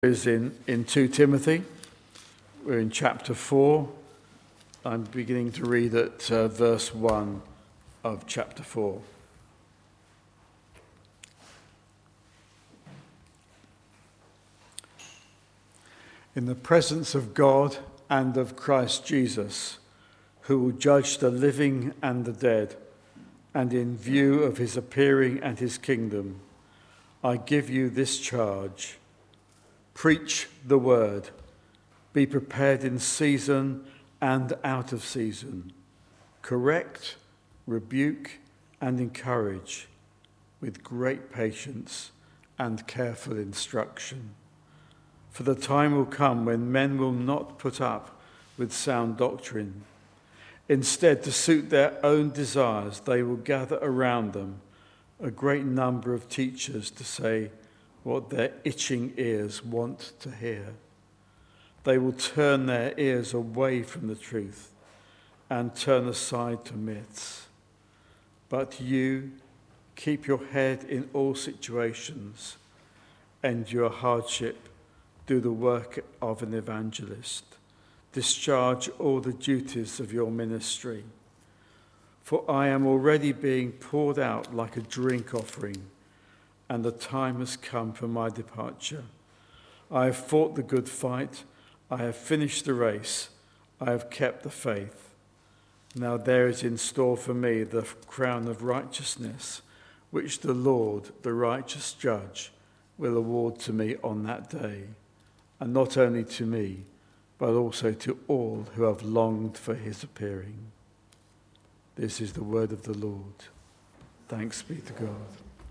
Is in 2 Timothy. We're in chapter 4. I'm beginning to read at verse 1 of chapter 4. In the presence of God and of Christ Jesus, who will judge the living and the dead, and in view of his appearing and his kingdom, I give you this charge. Preach the word. Be prepared in season and out of season. Correct, rebuke, and encourage with great patience and careful instruction. For the time will come when men will not put up with sound doctrine. Instead, to suit their own desires, they will gather around them a great number of teachers to say what their itching ears want to hear. They will turn their ears away from the truth and turn aside to myths. But you keep your head in all situations, endure hardship, do the work of an evangelist, discharge all the duties of your ministry. For I am already being poured out like a drink offering, and the time has come for my departure. I have fought the good fight. I have finished the race. I have kept the faith. Now there is in store for me the crown of righteousness, which the Lord, the righteous judge, will award to me on that day, and not only to me, but also to all who have longed for his appearing. This is the word of the Lord. Thanks be to God.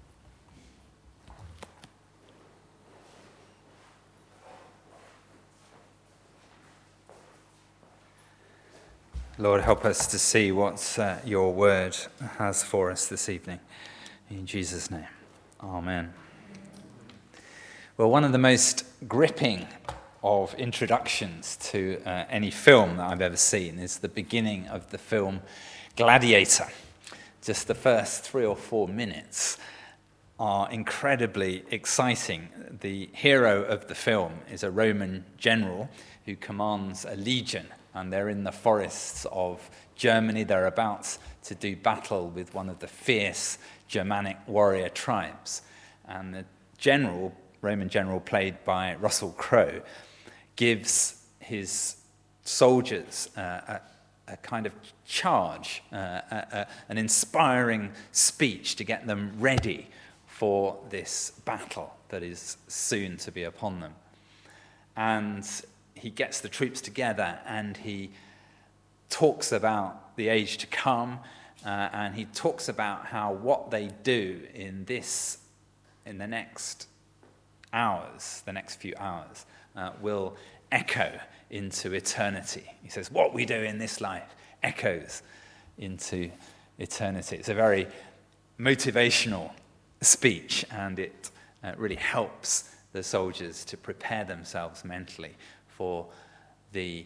Lord, help us to see what your word has for us this evening. In Jesus' name, amen. Well, one of the most gripping of introductions to any film that I've ever seen is the beginning of the film Gladiator. Just the first 3 or 4 minutes are incredibly exciting. The hero of the film is a Roman general who commands a legion, and they're in the forests of Germany. They're about to do battle with one of the fierce Germanic warrior tribes. And the general, Roman general played by Russell Crowe, gives his soldiers a kind of charge, an inspiring speech to get them ready for this battle that is soon to be upon them. And he gets the troops together and he talks about the age to come, and he talks about how what they do in the next hours, the next few hours, will echo into eternity. He says, what we do in this life echoes into eternity. It's a very motivational speech, and it really helps the soldiers to prepare themselves mentally for the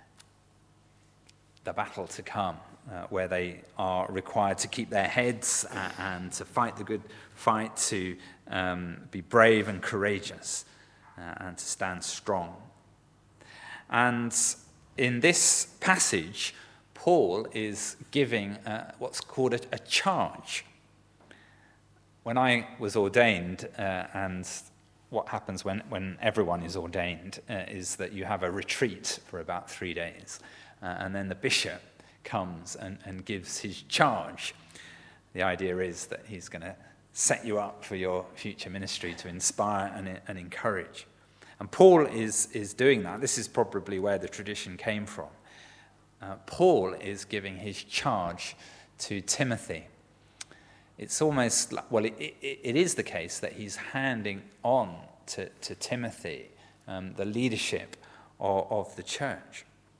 battle to come, where they are required to keep their heads and to fight the good fight, to be brave and courageous, and to stand strong. And in this passage, Paul is giving what's called a charge. When I was ordained, and what happens when everyone is ordained is that you have a retreat for about 3 days, and then the bishop comes and gives his charge. The idea is that he's going to set you up for your future ministry, to inspire and encourage. And Paul is doing that. This is probably where the tradition came from. Paul is giving his charge to Timothy. It's almost like, well, it is the case that he's handing on to Timothy the leadership of the church.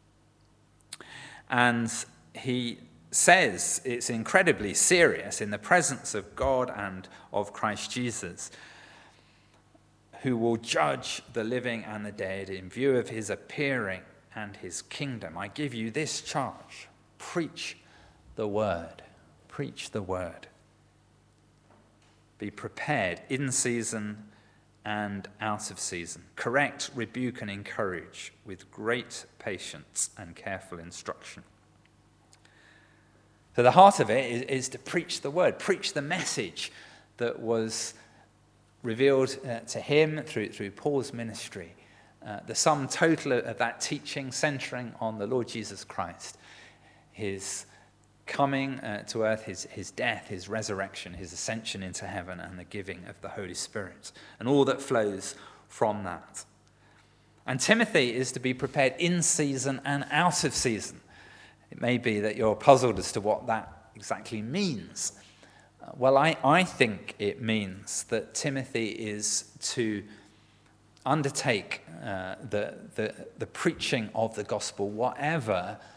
And he says it's incredibly serious in the presence of God and of Christ Jesus, who will judge the living and the dead in view of his appearing and his kingdom. I give you this charge. Preach the word. Preach the word. Be prepared in season and out of season. Correct, rebuke, and encourage with great patience and careful instruction. So the heart of it is to preach the word, preach the message that was revealed to him through Paul's ministry. The sum total of that teaching centering on the Lord Jesus Christ, his coming to earth, his death, his resurrection, his ascension into heaven, and the giving of the Holy Spirit, and all that flows from that. And Timothy is to be prepared in season and out of season. It may be that you're puzzled as to what that exactly means. Well, I think it means that Timothy is to undertake the preaching of the gospel, whatever